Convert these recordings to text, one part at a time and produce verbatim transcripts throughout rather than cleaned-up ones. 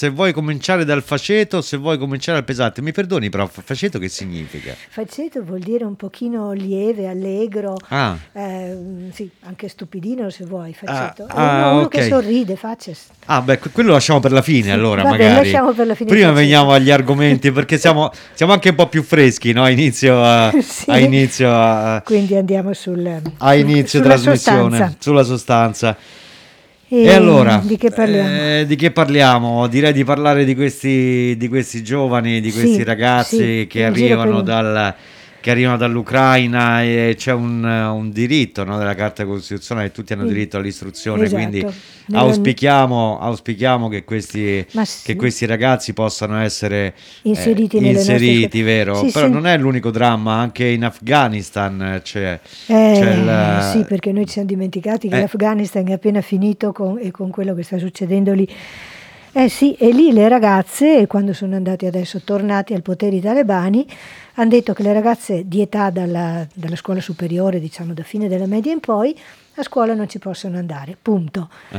se vuoi cominciare dal faceto, se vuoi cominciare dal pesante. Mi perdoni, prof, faceto che significa? Faceto vuol dire un pochino lieve, allegro, ah. eh, sì, anche stupidino se vuoi, faceto. Ah, ah, uno, uno okay. che sorride, faces. Ah, beh, quello lo lasciamo per la fine, sì, allora, vabbè, magari. Lasciamo per la fine. Prima veniamo agli argomenti, perché siamo, siamo anche un po' più freschi, no? Inizio a, sì. a inizio a, Quindi andiamo sul, a inizio sulla trasmissione, sostanza. sulla sostanza. E, e allora, di che parliamo? Eh, di che parliamo? Direi di parlare di questi, di questi giovani, di questi sì, ragazzi sì, che arrivano dal... che arrivano dall'Ucraina, e c'è un, un diritto, no, della Carta Costituzionale, tutti hanno diritto all'istruzione, esatto. quindi auspichiamo, auspichiamo che questi, sì. che questi ragazzi possano essere inseriti, eh, inseriti nostre... vero? Sì, Però sì. non è l'unico dramma, anche in Afghanistan c'è, eh, c'è il... Sì, perché noi ci siamo dimenticati che eh. l'Afghanistan è appena finito con, e con quello che sta succedendo lì. Eh sì, e lì le ragazze, quando sono andati adesso, tornati al potere i talebani, hanno detto che le ragazze di età dalla, dalla scuola superiore, diciamo da fine della media in poi, a scuola non ci possono andare, punto. Eh.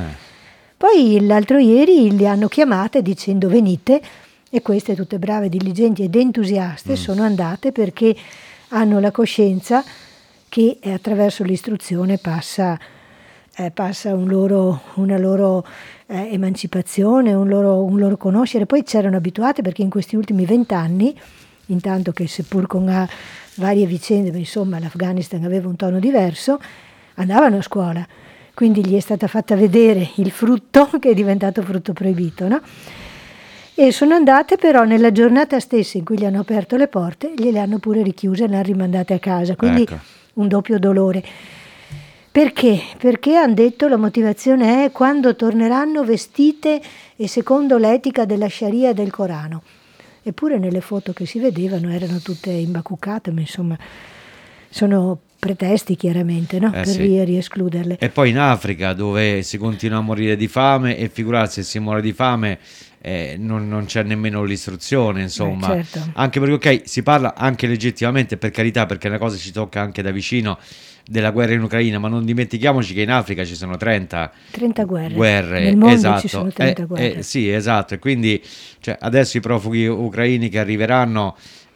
Poi l'altro ieri le hanno chiamate dicendo venite, e queste tutte brave, diligenti ed entusiaste mm. sono andate perché hanno la coscienza che attraverso l'istruzione passa... Eh, passa un loro, una loro eh, emancipazione, un loro, un loro conoscere. Poi c'erano abituate perché in questi ultimi vent'anni, intanto che seppur con ah, varie vicende, ma insomma l'Afghanistan aveva un tono diverso, andavano a scuola, quindi gli è stata fatta vedere il frutto che è diventato frutto proibito, no? E sono andate, però nella giornata stessa in cui gli hanno aperto le porte gliele hanno pure richiuse e le hanno rimandate a casa, quindi ecco. Un doppio dolore. Perché? Perché hanno detto la motivazione è quando torneranno vestite e secondo l'etica della Sharia e del Corano. Eppure nelle foto che si vedevano erano tutte imbacuccate, ma insomma sono pretesti chiaramente, no? eh per sì. riescluderle. E poi in Africa dove si continua a morire di fame, e figurarsi se si muore di fame eh, non, non c'è nemmeno l'istruzione, insomma. Eh, certo. Anche perché ok, si parla anche legittimamente, per carità, perché la cosa ci tocca anche da vicino, della guerra in Ucraina, ma non dimentichiamoci che in Africa ci sono trenta, trenta guerre. guerre. Nel mondo esatto. ci sono trenta eh, guerre. Eh, sì, esatto, e quindi cioè, adesso i profughi ucraini che arriveranno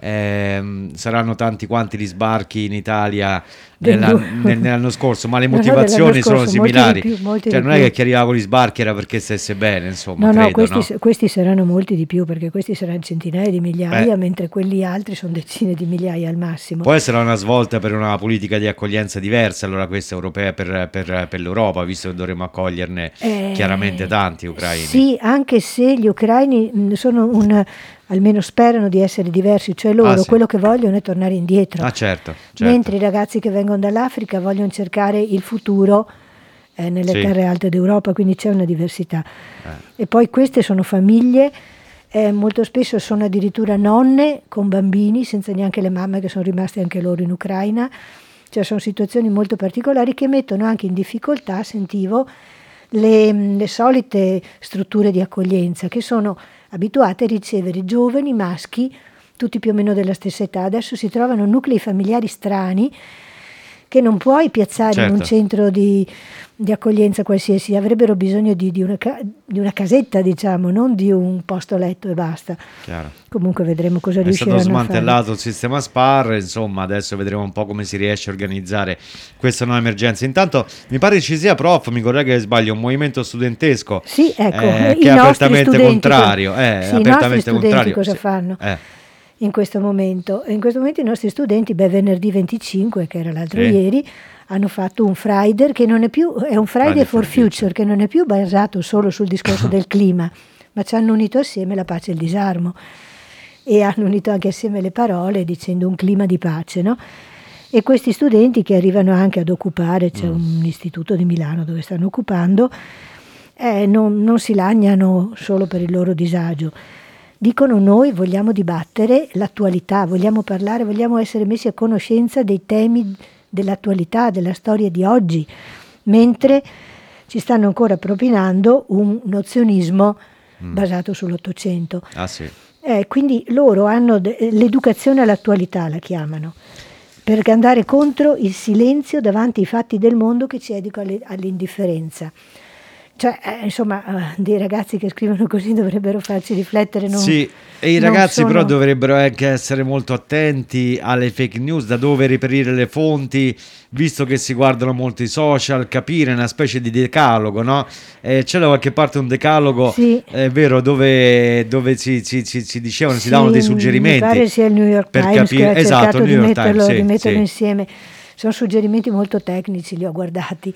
eh, saranno tanti quanti gli sbarchi in Italia nella, nel, nell'anno scorso, ma le motivazioni scorso, sono similari. Più, cioè non è che chi arrivava con gli sbarchi era perché stesse bene, insomma. No, credo, no, questi, no? questi saranno molti di più, perché questi saranno centinaia di migliaia, eh. mentre quelli altri sono decine di migliaia al massimo. Può essere una svolta per una politica di accoglienza diversa, allora questa europea per, per, per l'Europa, visto che dovremo accoglierne eh, chiaramente tanti ucraini. Sì, anche se gli ucraini sono un... almeno sperano di essere diversi, cioè loro ah, sì. quello che vogliono è tornare indietro. Ah, certo, certo. Mentre i ragazzi che vengono dall'Africa vogliono cercare il futuro eh, nelle sì. terre alte d'Europa, quindi c'è una diversità. Eh. E poi queste sono famiglie, eh, molto spesso sono addirittura nonne con bambini, senza neanche le mamme che sono rimaste anche loro in Ucraina. Cioè sono situazioni molto particolari che mettono anche in difficoltà, sentivo, le, le solite strutture di accoglienza che sono abituate a ricevere giovani maschi, tutti più o meno della stessa età. Adesso si trovano nuclei familiari strani che non puoi piazzare certo. in un centro di, di accoglienza qualsiasi, avrebbero bisogno di, di, una, di una casetta, diciamo, non di un posto letto e basta. Chiaro. Comunque vedremo cosa è riusciranno a fare. È stato smantellato il sistema SPAR, insomma adesso vedremo un po' come si riesce a organizzare questa nuova emergenza. Intanto mi pare ci sia, prof, mi corregga che sbaglio, un movimento studentesco sì, ecco, eh, che è apertamente contrario. Eh, sì, apertamente i nostri studenti contrario. cosa sì. fanno? Eh. In questo momento, in questo momento i nostri studenti, beh, venerdì venticinque, che era l'altro sì. ieri, hanno fatto un Friday che non è più, è un Friday, Friday for, for future, future, che non è più basato solo sul discorso del clima, ma ci hanno unito assieme la pace e il disarmo, e hanno unito anche assieme le parole dicendo un clima di pace, no? E questi studenti che arrivano anche ad occupare, c'è mm. un istituto di Milano dove stanno occupando, eh, non, non si lagnano solo per il loro disagio. Dicono: noi vogliamo dibattere l'attualità, vogliamo parlare, vogliamo essere messi a conoscenza dei temi dell'attualità, della storia di oggi, mentre ci stanno ancora propinando un nozionismo mm. basato sull'Ottocento. Ah, sì. eh, quindi loro hanno de- l'educazione all'attualità, la chiamano, per andare contro il silenzio davanti ai fatti del mondo che ci educa alle- all'indifferenza. Cioè, eh, insomma, eh, dei ragazzi che scrivono così dovrebbero farci riflettere. Non, sì, e i non ragazzi sono... però dovrebbero anche essere molto attenti alle fake news, da dove reperire le fonti, visto che si guardano molto i social, capire una specie di decalogo, no? Eh, c'è da qualche parte un decalogo, Sì. è vero, dove, dove si, si, si, si dicevano, Sì, si davano dei suggerimenti. Mi pare sia il New York per Times capire, che ha esatto, cercato New di York metterlo, Times, sì, di metterlo sì. insieme. Sono suggerimenti molto tecnici, li ho guardati.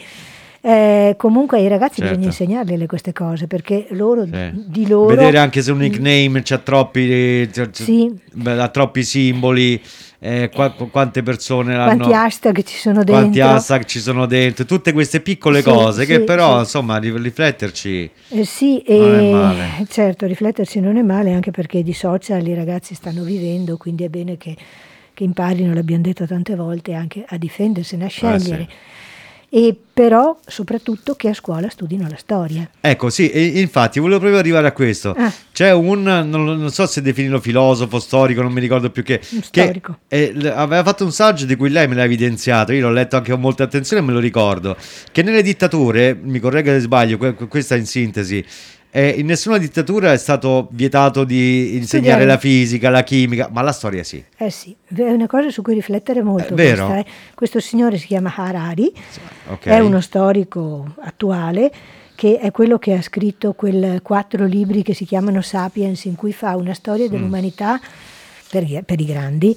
Eh, comunque ai ragazzi Certo. bisogna insegnarle queste cose, perché loro Sì. di loro vedere anche se un nickname c'ha troppi, c'ha, sì. ha troppi simboli, eh, qua, quante persone l'hanno, quanti hashtag ci sono dentro, quanti hashtag ci sono dentro, tutte queste piccole sì, cose che sì, però sì. insomma rifletterci eh sì, non è e male. certo, rifletterci non è male, anche perché di social i ragazzi stanno vivendo, quindi è bene che, che imparino, l'abbiamo detto tante volte, anche a difendersene, a scegliere. Eh, sì. E però soprattutto che a scuola studino la storia. Ecco, sì, e infatti volevo proprio arrivare a questo. Ah. C'è un, non, non so se definirlo filosofo, storico, non mi ricordo più che, Un che storico. eh, l- aveva fatto un saggio di cui lei me l'ha evidenziato, io l'ho letto anche con molta attenzione e me lo ricordo, che nelle dittature, mi corregga se sbaglio, que- questa in sintesi, eh, in nessuna dittatura è stato vietato di insegnare Studiare. la fisica, la chimica, ma la storia sì. Eh sì, è una cosa su cui riflettere molto. È vero. Questa, eh. Questo signore si chiama Harari, Ok. è uno storico attuale, che è quello che ha scritto quei quattro libri che si chiamano Sapiens, in cui fa una storia dell'umanità per, gli- per i grandi,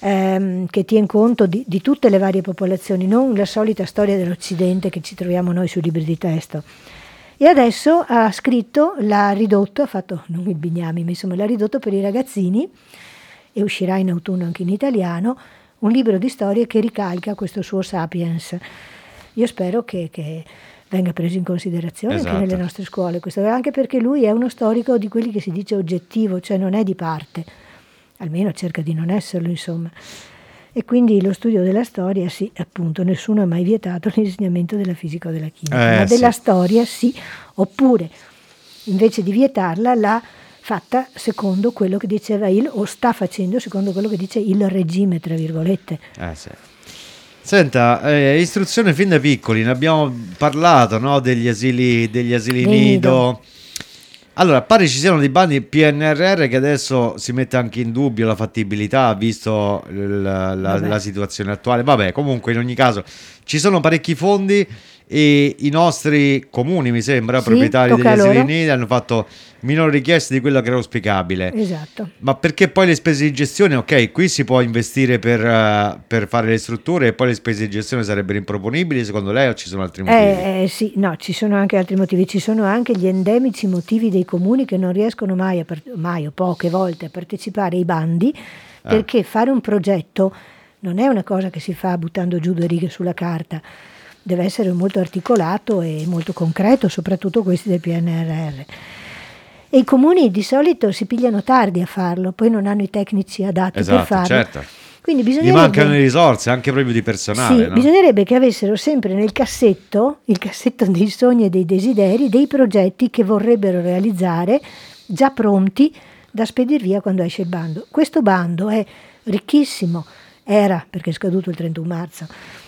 ehm, che tiene conto di, di tutte le varie popolazioni, non la solita storia dell'Occidente che ci troviamo noi sui libri di testo. E adesso ha scritto, l'ha ridotto, ha fatto, non il bignami, ma insomma l'ha ridotto per i ragazzini, e uscirà in autunno anche in italiano, un libro di storie che ricalca questo suo Sapiens. Io spero che, che venga preso in considerazione Esatto. anche nelle nostre scuole, questo, anche perché lui è uno storico di quelli che si dice oggettivo, cioè non è di parte, almeno cerca di non esserlo, insomma. E quindi lo studio della storia, sì, appunto, nessuno ha mai vietato l'insegnamento della fisica o della chimica, Eh, ma della sì. storia sì, oppure invece di vietarla l'ha fatta secondo quello che diceva il, o sta facendo secondo quello che dice il regime, tra virgolette. Eh, sì. Senta, eh, istruzione fin da piccoli, ne abbiamo parlato, no? Degli asili, degli asili Dei nido. nido. Allora, pare ci siano dei bandi P N R R che adesso si mette anche in dubbio la fattibilità, visto il- la, Vabbè. la situazione attuale. Vabbè, comunque in ogni caso ci sono parecchi fondi e i nostri comuni, mi sembra, Sì, proprietari degli tocca a asili loro. nido hanno fatto minori richieste di quello che era auspicabile. Esatto. Ma perché poi le spese di gestione, ok, qui si può investire per, eh, per fare le strutture e poi le spese di gestione sarebbero improponibili secondo lei o ci sono altri motivi? Eh, eh, sì, no, ci sono anche altri motivi, ci sono anche gli endemici motivi dei comuni che non riescono mai, a part- mai o poche volte a partecipare ai bandi, perché fare un progetto non è una cosa che si fa buttando giù due righe sulla carta, deve essere molto articolato e molto concreto, soprattutto questi del P N R R. E i comuni di solito si pigliano tardi a farlo, poi non hanno i tecnici adatti Esatto, per farlo. certo. Quindi Gli bisognerebbe... mancano le risorse anche proprio di personale, Sì, no? bisognerebbe che avessero sempre nel cassetto, il cassetto dei sogni e dei desideri, dei progetti che vorrebbero realizzare, già pronti da spedir via quando esce il bando. Questo bando è ricchissimo, era, perché è scaduto il trentuno marzo,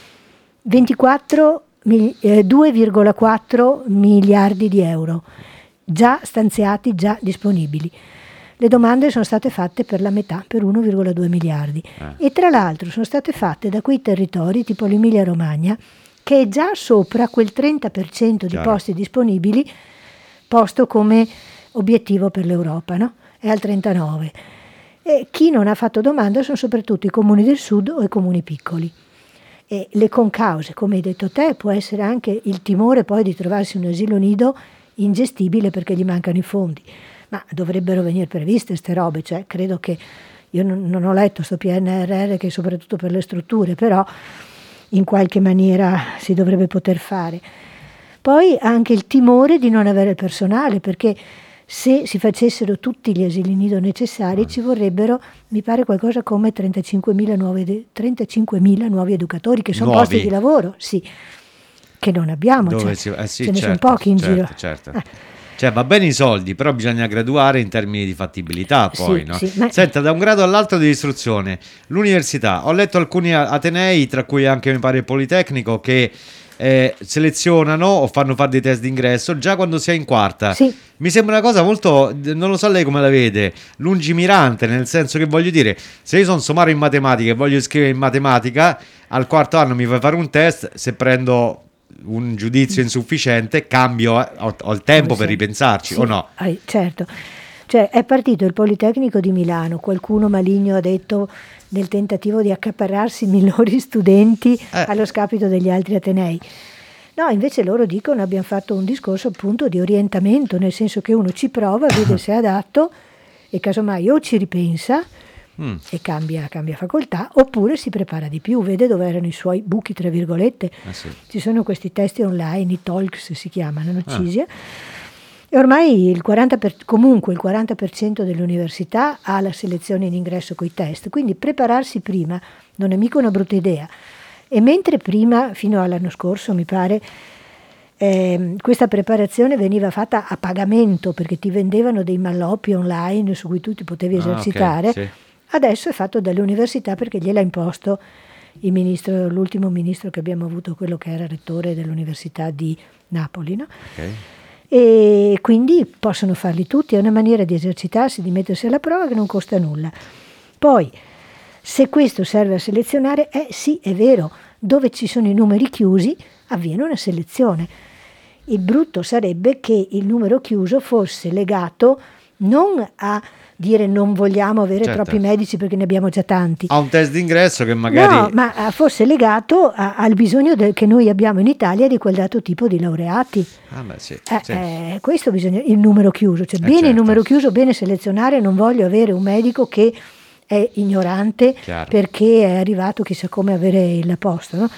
ventiquattro, eh, due virgola quattro miliardi di euro, già stanziati, già disponibili. Le domande sono state fatte per la metà, per uno virgola due miliardi. Eh. E tra l'altro sono state fatte da quei territori, tipo l'Emilia Romagna, che è già sopra quel trenta per cento di Chiaro. posti disponibili posto come obiettivo per l'Europa, no? È al trentanove. E chi non ha fatto domanda sono soprattutto i comuni del sud o i comuni piccoli. E le concause, come hai detto te, può essere anche il timore poi di trovarsi un asilo nido ingestibile perché gli mancano i fondi. Ma dovrebbero venire previste queste robe, cioè credo che, io non, non ho letto sto P N R R che è soprattutto per le strutture, però in qualche maniera si dovrebbe poter fare. Poi anche il timore di non avere il personale, perché se si facessero tutti gli asili nido necessari ci vorrebbero, mi pare, qualcosa come trentacinquemila nuovi, de- trentacinquemila nuovi educatori, che sono Nuovi? posti di lavoro, sì, che non abbiamo, Dove cioè, si- eh sì, ce ne certo, sono pochi in certo, giro. certo. Ah. Cioè va bene i soldi, però bisogna graduare in termini di fattibilità poi, Sì, no? sì, ma- Senta, da un grado all'altro di istruzione, l'università, ho letto alcuni a- atenei, tra cui anche mi pare il Politecnico, che eh, selezionano o fanno fare dei test d'ingresso già quando si è in quarta. Sì. Mi sembra una cosa molto, non lo so lei come la vede, lungimirante, nel senso che voglio dire, se io sono somaro in matematica e voglio iscrivere in matematica, al quarto anno mi fai fare un test, se prendo un giudizio insufficiente cambio, eh, ho, ho il tempo Sì. per ripensarci, Sì, o no? hai- certo. Cioè è partito il Politecnico di Milano, qualcuno maligno ha detto nel tentativo di accaparrarsi migliori studenti Eh. allo scapito degli altri atenei. No, invece loro dicono abbiamo fatto un discorso appunto di orientamento, nel senso che uno ci prova, vede se è adatto e casomai o ci ripensa Mm. e cambia, cambia facoltà, oppure si prepara di più, vede dove erano i suoi buchi, tra virgolette. Eh sì. Ci sono questi testi online, i talks si chiamano, no? Ah. CISIA, e ormai il quaranta per, comunque il quaranta per cento delle università ha la selezione in ingresso coi test, quindi prepararsi prima non è mica una brutta idea. E mentre prima, fino all'anno scorso mi pare, ehm, questa preparazione veniva fatta a pagamento perché ti vendevano dei malloppi online su cui tu ti potevi Ah, ok, esercitare, sì. adesso è fatto dalle università perché gliel'ha imposto il ministro, l'ultimo ministro che abbiamo avuto, quello che era rettore dell'Università di Napoli, no? Ok. E quindi possono farli tutti, è una maniera di esercitarsi, di mettersi alla prova che non costa nulla. Poi, se questo serve a selezionare, eh sì, è vero, dove ci sono i numeri chiusi avviene una selezione. Il brutto sarebbe che il numero chiuso fosse legato non a dire non vogliamo avere Certo. troppi medici perché ne abbiamo già tanti. Ha un test d'ingresso che magari... No, ma eh, fosse legato a- al bisogno del- che noi abbiamo in Italia di quel dato tipo di laureati. Ah, beh, sì, Eh, sì. eh, questo bisogna, il numero chiuso, cioè Eh, bene il certo. numero chiuso, bene selezionare, non voglio avere un medico che è ignorante Chiaro. perché è arrivato chissà come avere il posto, no?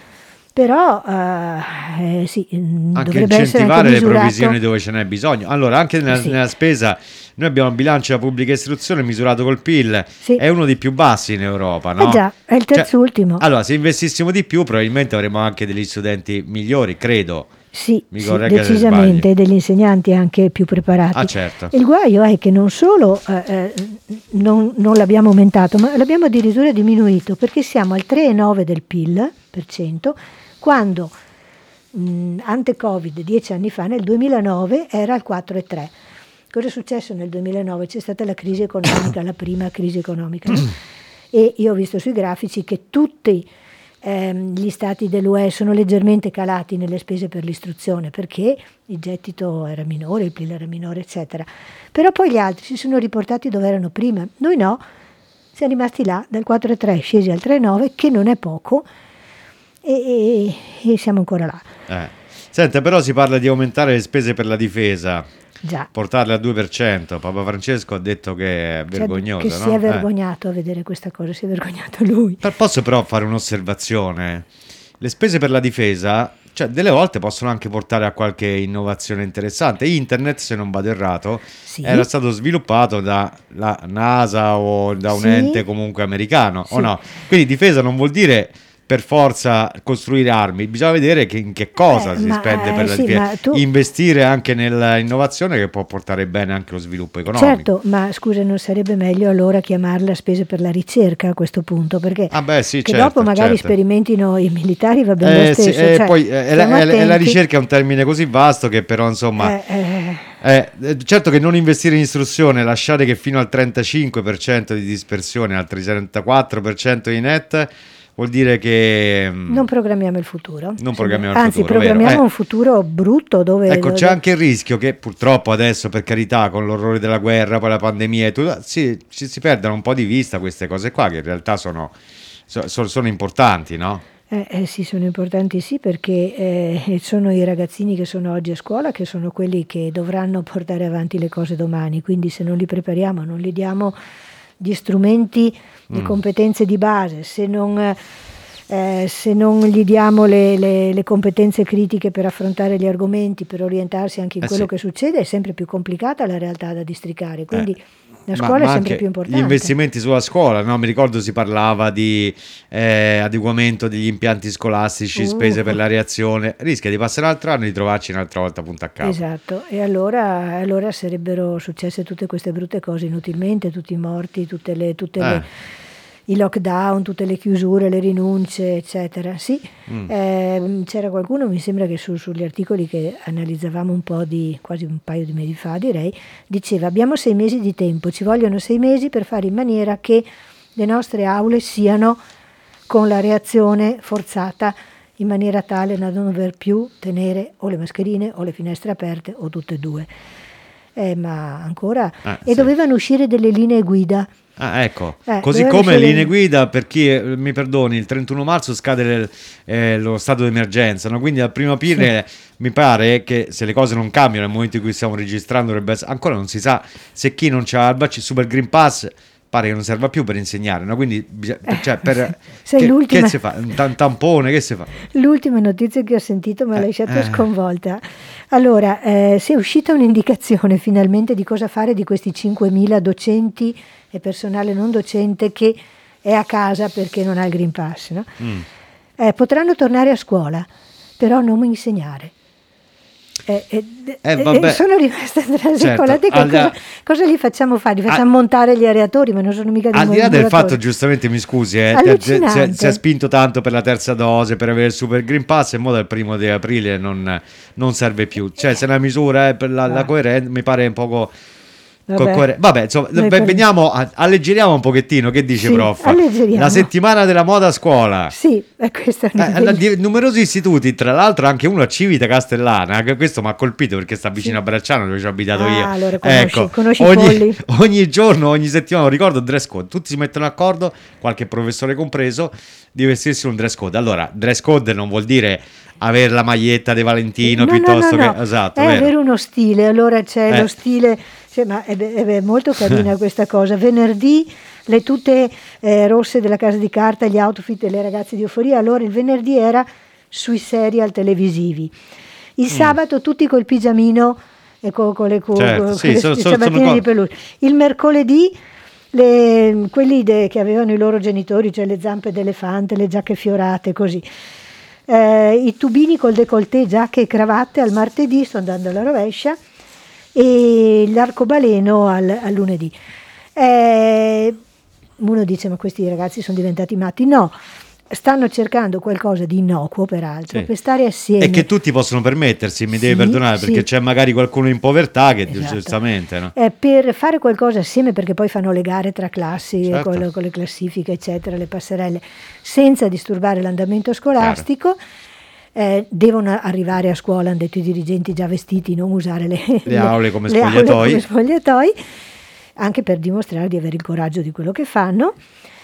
Però eh, eh, sì, mm, Anche dovrebbe essere incentivare anche le misurato. provvisioni dove ce n'è bisogno. Allora, anche nella, Sì. nella spesa, noi abbiamo il bilancio della pubblica istruzione misurato col P I L, Sì. è uno dei più bassi in Europa, no? Eh già, è il Cioè, terzultimo. allora, se investissimo di più, probabilmente avremo anche degli studenti migliori, credo. Sì, Mi sì, corregga se decisamente, sbaglio. degli insegnanti anche più preparati. Ah, certo. Il guaio è che non solo eh, eh, non, non l'abbiamo aumentato, ma l'abbiamo addirittura diminuito, perché siamo al tre virgola nove del P I L, per cento, quando mh, ante Covid, dieci anni fa, nel duemilanove, era al quattro virgola tre. Cosa è successo nel duemilanove? C'è stata la crisi economica, la prima crisi economica, no? E io ho visto sui grafici che tutti ehm, gli stati dell'U E sono leggermente calati nelle spese per l'istruzione perché il gettito era minore, il P I L era minore, eccetera. Però poi gli altri si sono riportati dove erano prima. Noi no, siamo rimasti là, dal quattro virgola tre scesi al tre virgola nove, che non è poco, e, e, e siamo ancora là. Eh. Senta, però si parla di aumentare le spese per la difesa, Già. portarle al due per cento. Papa Francesco ha detto che è Cioè, vergognoso, che no? si è Eh. vergognato a vedere questa cosa, si è vergognato lui. Per- Posso però fare un'osservazione? Le spese per la difesa, cioè delle volte possono anche portare a qualche innovazione interessante. Internet, se non vado errato, Sì. era stato sviluppato dalla NASA o da un Sì. ente comunque americano, o Sì. no? Quindi difesa non vuol dire per forza costruire armi, bisogna vedere che, in che cosa Eh, si ma, spende eh, per la sì, difesa. ma tu- Investire anche nell'innovazione che può portare bene anche lo sviluppo economico. Certo, ma scusa, non sarebbe meglio allora chiamarla spese per la ricerca a questo punto? Perché Ah beh, sì, che certo, dopo magari certo. sperimentino i militari va bene Eh, lo sì, stesso. eh, cioè, poi eh, è, stiamo la, è la- è la attenti. ricerca è un termine così vasto che però insomma Eh, eh, eh, eh, certo che non investire in istruzione, lasciare che fino al trentacinque per cento di dispersione, al trentaquattro per cento di net, vuol dire che mm, non programmiamo il futuro. Non Sì, programmiamo il Anzi, futuro, programmiamo vero? Eh. un futuro brutto dove... ecco, c'è dove- anche il rischio che purtroppo adesso, per carità, con l'orrore della guerra, poi la pandemia e tutto, sì, ci si perdano un po' di vista queste cose qua che in realtà sono, so- so- sono importanti, no? Eh, eh, sì, sono importanti sì, perché eh, sono i ragazzini che sono oggi a scuola che sono quelli che dovranno portare avanti le cose domani, quindi se non li prepariamo, non gli diamo gli strumenti, le Mm. competenze di base, se non, eh, se non gli diamo le, le- le competenze critiche per affrontare gli argomenti, per orientarsi anche in Eh, quello sì. che succede, è sempre più complicata la realtà da districare, quindi Eh. la Ma- scuola ma è sempre anche più importante. gli investimenti sulla scuola, no? Mi ricordo si parlava di eh, adeguamento degli impianti scolastici, Uh. spese per la reazione. Rischia di passare un altro anno e di trovarci un'altra volta punta a capo. Esatto, e allora, allora sarebbero successe tutte queste brutte cose inutilmente, tutti i morti, tutte le, tutte le- Eh. i lockdown, tutte le chiusure, le rinunce, eccetera. Sì, mm. eh, c'era qualcuno, mi sembra che su, sugli articoli che analizzavamo un po' di, quasi un paio di mesi fa, direi, diceva abbiamo sei mesi di tempo, ci vogliono sei mesi per fare in maniera che le nostre aule siano con la reazione forzata in maniera tale da non dover più tenere o le mascherine o le finestre aperte o tutte e due. Eh, ma ancora... Ah, e sì. Dovevano uscire delle linee guida. Ah, ecco, eh, così come le linee guida per chi, eh, mi perdoni, il trentuno marzo scade le, eh, lo stato d'emergenza, no? Quindi al primo aprile sì. mi pare che se le cose non cambiano nel momento in cui stiamo registrando, dovrebbe essere, ancora non si sa se chi non c'ha il vaccino, Super Green Pass pare che non serva più per insegnare, no? Quindi cioè, per, Sei che, che si fa? Un tampone, che si fa? L'ultima notizia che ho sentito mi ha eh, lasciato eh. sconvolta. Allora, eh, si è uscita un'indicazione finalmente di cosa fare di questi cinquemila docenti e personale non docente che è a casa perché non ha il Green Pass, no? Mm. Eh, potranno tornare a scuola, però non insegnare. Eh, eh, eh, eh, sono rimasta trasecolata. Certo, cosa, cosa gli facciamo fare? Li facciamo a, montare gli areatori, ma non sono mica dei al di là del fatto, giustamente mi scusi, eh, si, è, si è spinto tanto per la terza dose, per avere il Super Green Pass, e mo dal primo di aprile non, non serve più. Cioè, se la misura è per la, la coerenza, mi pare un poco. Vabbè, Vabbè insomma, veniamo a, alleggeriamo un pochettino. Che dice, sì, prof? La settimana della moda a scuola. Sì, è questa è eh, di, numerosi istituti, tra l'altro anche uno a Civita Castellana, che questo mi ha colpito perché sta vicino sì. a Bracciano, dove ci ho abitato ah, io. Allora conosci, ecco, conosci ogni, ogni giorno, ogni settimana, ricordo dress code, tutti si mettono d'accordo, qualche professore compreso, di vestirsi un dress code. Allora, dress code non vuol dire avere la maglietta di Valentino no, piuttosto no, no, che no. esatto, è vero? avere uno stile. Allora c'è eh. lo stile, cioè, ma è, è molto carina questa cosa. Venerdì le tute eh, rosse della Casa di Carta, gli outfit delle ragazze di Euforia. Allora il venerdì era sui serial televisivi, il mm. sabato tutti col pigiamino e con, con le, con, certo, con sì, le sono, ciabattine sono di peluche. Il mercoledì le, quelli de, che avevano i loro genitori, cioè le zampe d'elefante, le giacche fiorate, così. Eh, i tubini col décolleté, giacche e cravatte al martedì, sto andando alla rovescia, e l'arcobaleno al, al lunedì. Eh, uno dice ma questi ragazzi sono diventati matti. No, stanno cercando qualcosa di innocuo, peraltro, sì. per stare assieme. E che tutti possono permettersi, mi sì, devi perdonare, perché sì. c'è magari qualcuno in povertà che esatto. giustamente... No? Eh, per fare qualcosa assieme, perché poi fanno le gare tra classi, certo. con, le, con le classifiche, eccetera, le passerelle, senza disturbare l'andamento scolastico. Eh, devono arrivare a scuola, hanno detto i dirigenti, già vestiti, non usare le, le, le aule come le spogliatoi. Aule come spogliatoi, anche per dimostrare di avere il coraggio di quello che fanno.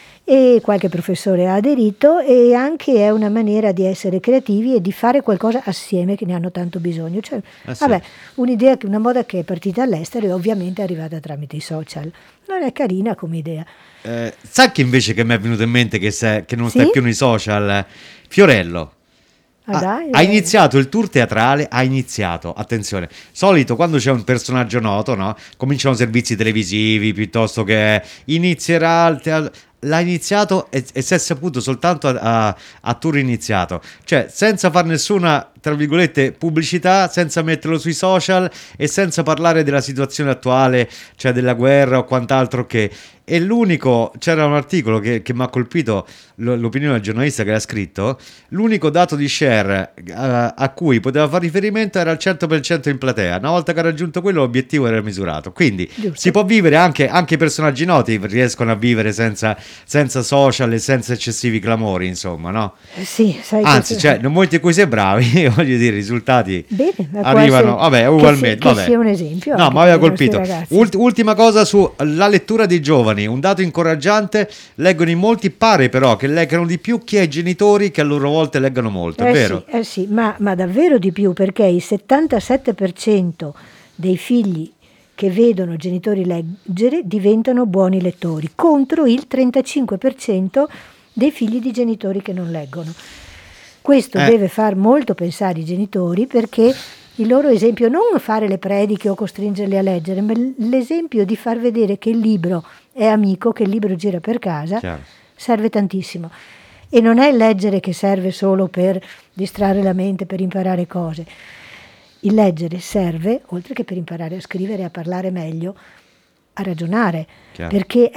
E qualche professore ha aderito, e anche è una maniera di essere creativi e di fare qualcosa assieme, che ne hanno tanto bisogno. Cioè, eh sì. vabbè, un'idea, una moda che è partita all'estero e ovviamente è arrivata tramite i social. Non è carina come idea. Eh, sai che invece che mi è venuto in mente che, se, che non sì? sta più nei social? Fiorello. Ah, dai, ha iniziato il tour teatrale, ha iniziato, attenzione, solito quando c'è un personaggio noto, no? Cominciano servizi televisivi piuttosto che inizierà il teatro. L'ha iniziato e, e si è saputo soltanto a, a, a tour iniziato, cioè senza fare nessuna, tra virgolette, pubblicità, senza metterlo sui social e senza parlare della situazione attuale, cioè della guerra o quant'altro che. E l'unico, c'era un articolo che, che mi ha colpito l'opinione del giornalista che l'ha scritto, l'unico dato di share uh, a cui poteva fare riferimento era il cento per cento in platea. Una volta che ha raggiunto quello, l'obiettivo era misurato. Quindi giusto. Si può vivere, anche, anche i personaggi noti riescono a vivere senza, senza social e senza eccessivi clamori, insomma, no? Sì, sai anzi, che... cioè, nel momento in cui sei bravi, voglio dire, i risultati bene, arrivano, vabbè, ugualmente. Che, vabbè. che sia un esempio. No, ma aveva colpito. Ult- ultima cosa sulla lettura dei giovani. Un dato incoraggiante, leggono in molti, pare però che leggano di più chi ha i genitori che a loro volta leggano molto, eh è vero? Sì, eh sì, ma, ma davvero di più, perché il settantasette per cento dei figli che vedono genitori leggere diventano buoni lettori, contro il trentacinque per cento dei figli di genitori che non leggono. Questo eh. deve far molto pensare i genitori, perché il loro esempio, non fare le prediche o costringerli a leggere, ma l'esempio di far vedere che il libro è amico, che il libro gira per casa, chiaro, serve tantissimo. E non è il leggere che serve solo per distrarre la mente, per imparare cose. Il leggere serve, oltre che per imparare a scrivere e a parlare meglio, a ragionare, chiaro, perché è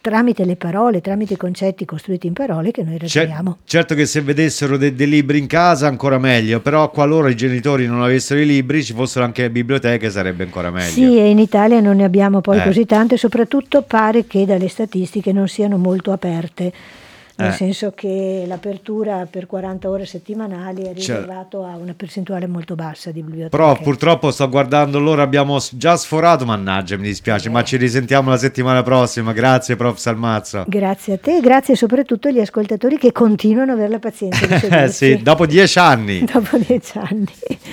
tramite le parole, tramite i concetti costruiti in parole che noi ragioniamo. Certo che se vedessero de- dei libri in casa ancora meglio, però qualora i genitori non avessero i libri, ci fossero anche le biblioteche, sarebbe ancora meglio. Sì, e in Italia non ne abbiamo poi Eh. così tante, soprattutto pare che dalle statistiche non siano molto aperte. Nel Eh. senso che l'apertura per quaranta ore settimanali è Cioè- riservato a una percentuale molto bassa di biblioteche. Però purtroppo sto guardando l'ora, abbiamo s- già sforato, mannaggia, mi dispiace, ma ci risentiamo la settimana prossima. Grazie, prof Salmazzo. Grazie a te e grazie soprattutto agli ascoltatori che continuano ad avere la pazienza di Eh seguirci sì, dopo dieci anni. dopo dieci anni.